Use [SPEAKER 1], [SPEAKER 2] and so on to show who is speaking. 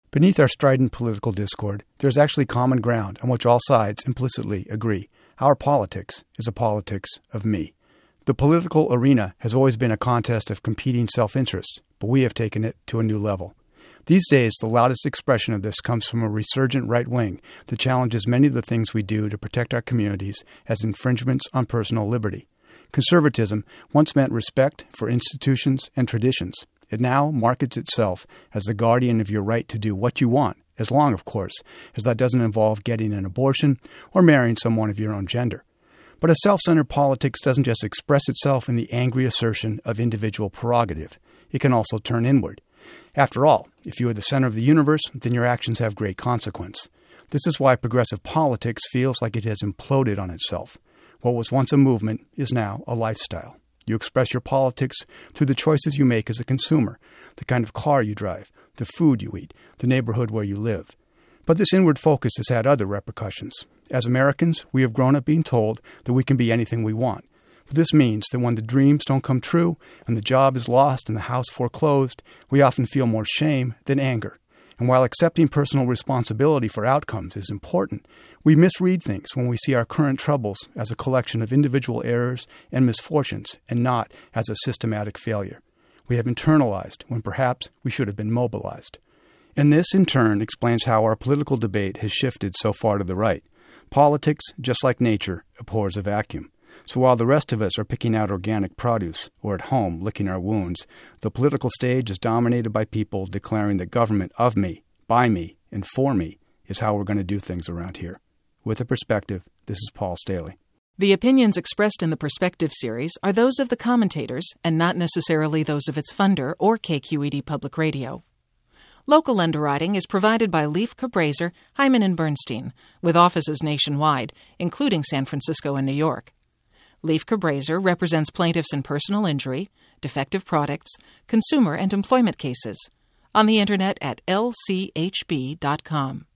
[SPEAKER 1] Beneath our strident political discord, there is actually common ground on which all sides implicitly agree. Our politics is a politics of me. The political arena has always been a contest of competing self-interest, but we have taken it to a new level. These days, the loudest expression of this comes from a resurgent right wing that challenges many of the things we do to protect our communities as infringements on personal liberty. Conservatism once meant respect for institutions and traditions. It now markets itself as the guardian of your right to do what you want, as long, of course, as that doesn't involve getting an abortion or marrying someone of your own gender. But a self-centered politics doesn't just express itself in the angry assertion of individual prerogative. It can also turn inward. After all, if you are the center of the universe, then your actions have great consequence. This is why progressive politics feels like it has imploded on itself. What was once a movement is now a lifestyle. You express your politics through the choices you make as a consumer, the kind of car you drive, the food you eat, the neighborhood where you live. But this inward focus has had other repercussions. As Americans, we have grown up being told that we can be anything we want. But this means that when the dreams don't come true and the job is lost and the house foreclosed, we often feel more shame than anger. And while accepting personal responsibility for outcomes is important, we misread things when we see our current troubles as a collection of individual errors and misfortunes and not as a systematic failure. We have internalized when perhaps we should have been mobilized. And this, in turn, explains how our political debate has shifted so far to the right. Politics, just like nature, abhors a vacuum. So while the rest of us are picking out organic produce or at home licking our wounds, the political stage is dominated by people declaring that government of me, by me, and for me is how we're going to do things around here. With a Perspective, this is Paul Staley.
[SPEAKER 2] The opinions expressed in the Perspective series are those of the commentators and not necessarily those of its funder or KQED Public Radio. Local underwriting is provided by Leif Cabraser, Hyman & Bernstein, with offices nationwide, including San Francisco and New York. Leif Cabraser represents plaintiffs in personal injury, defective products, consumer and employment cases. On the Internet at lchb.com.